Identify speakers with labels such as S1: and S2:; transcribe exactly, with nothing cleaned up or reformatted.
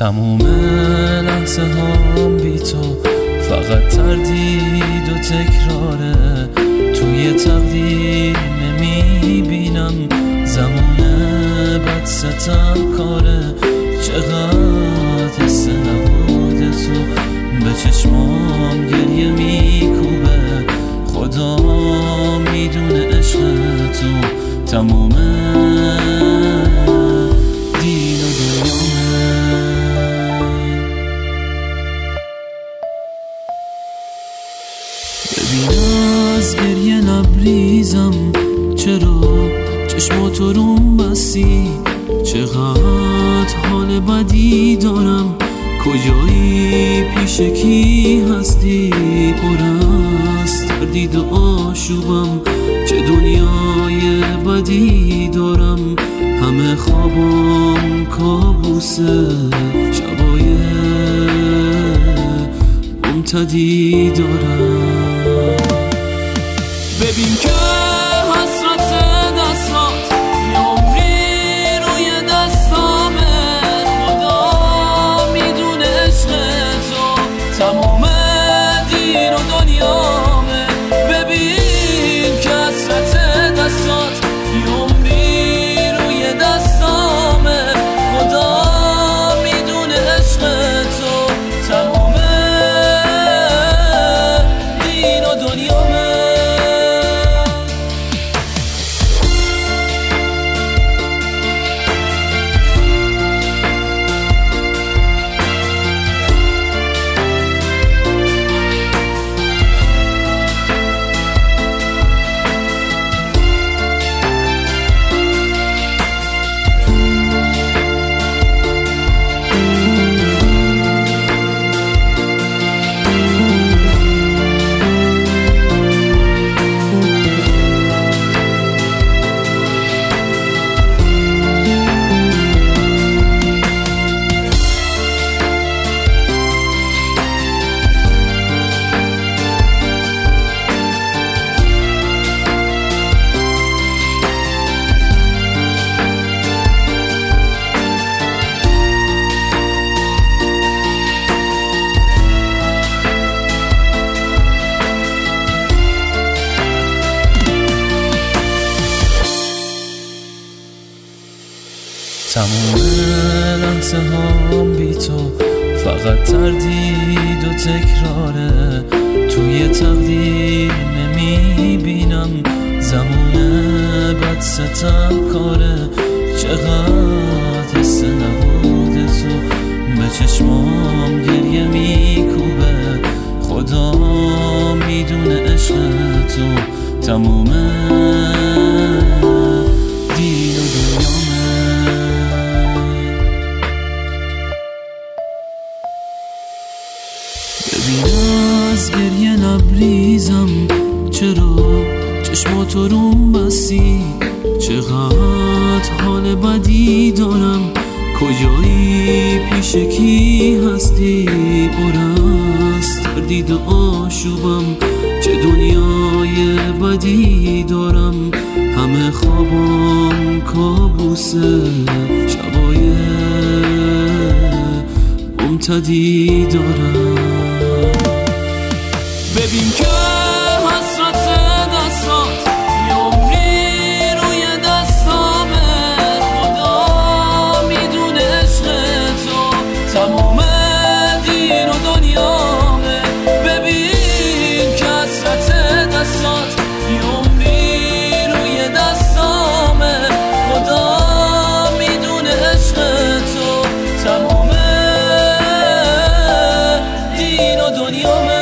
S1: تموم لحظه هام بی تو فقط تردید و تکراره، توی تقدیر نمیبینم زمانه بد ستم کاره. چقدر حس نبود تو به چشمام گریه میکوبه، خدا میدونه عشق تو تموم دین و دنیامه. ببین از گریه لبریزم، چرا چشماتو روم بستی؟ چقدر حال بدی دارم، کجایی پیش کی هستی؟ پر از تردید و آشوبم، چه دنیای بدی دارم. همه خوابم کابوسه، شبای ممتدی دارم. ببین که حسرت دستات یه عمری روی دستامه، خدا میدونه عشق تو تمام دین و دنیامه. ببین که حسرت دستات یه عمری روی دستامه، خدا میدونه عشق تو تمام دین و دنیامه. تموم لحظه هام بی تو فقط تردید و تکراره، توی تقدیر نمیبینم زمانه بد ستم کاره. چقدر حس نبود تو به چشمام گریه میکوبه، خدا میدونه عشق تو تموم دین و دنیامه. ببین از گریه لبریزم، چرا چشماتو روم بستی؟ چقدر حال بدی دارم، کجایی پیش کی هستی؟ پر از تردید و آشوبم، چه دنیای بدی دارم. همه خوابم کابوسه، شبای ممتدی دارم. ببین که حسرت دستات یه عمری روی دستامه، خدا میدونه عشق تو تمام دین و دنیامه. ببین که حسرت دستات یه عمری روی دستامه، خدا میدونه عشق تو تمام دین و دنیامه.